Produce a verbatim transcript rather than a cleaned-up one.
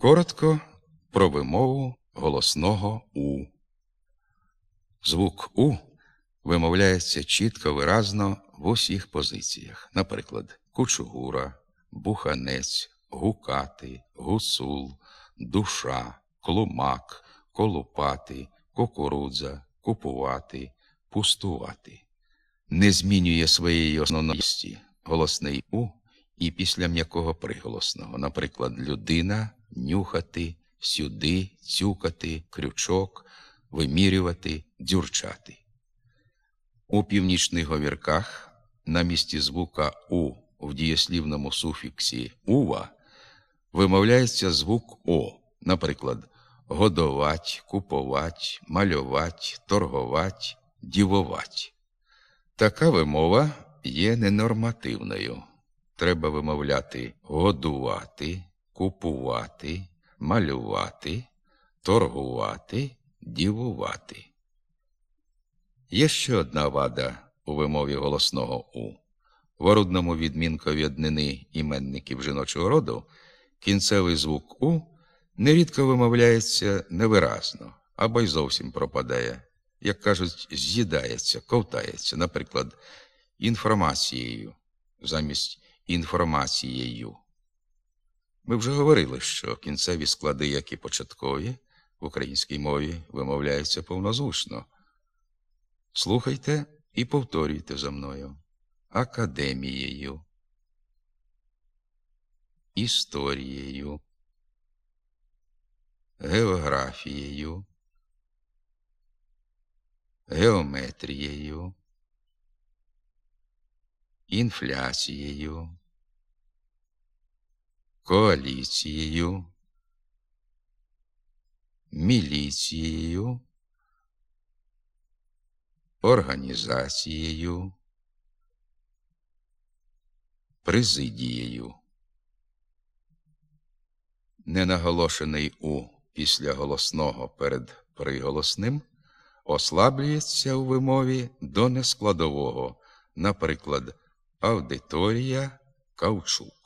Коротко про вимову голосного «у». Звук «у» вимовляється чітко, виразно в усіх позиціях. Наприклад, кучугура, буханець, гукати, гуцул, душа, клумак, колупати, кукурудза, купувати, пустувати. Не змінює своєї основності голосний «у» і після м'якого приголосного. Наприклад, людина, нюхати, сюди, цюкати, крючок, вимірювати, дзюрчати. У північних говірках на місці звука «у» в дієслівному суфіксі «ува» вимовляється звук «о». Наприклад, годовать, куповать, малювать, торговать, дівовать. Така вимова є ненормативною. Треба вимовляти годувати, купувати, малювати, торгувати, дівувати. Є ще одна вада у вимові голосного «у». В орудному відмінкові однини іменників жіночого роду кінцевий звук «у» нерідко вимовляється невиразно або й зовсім пропадає. Як кажуть, з'їдається, ковтається. Наприклад, інформацією замість інформацією. Ми вже говорили, що кінцеві склади, як і початкові, в українській мові вимовляються повнозвучно. Слухайте і повторюйте за мною. Академією, історією, географією, геометрією, інфляцією, коаліцією, міліцією, організацією, президією. Ненаголошений «у» після голосного перед приголосним ослаблюється у вимові до нескладового, наприклад, аудиторія, каучук.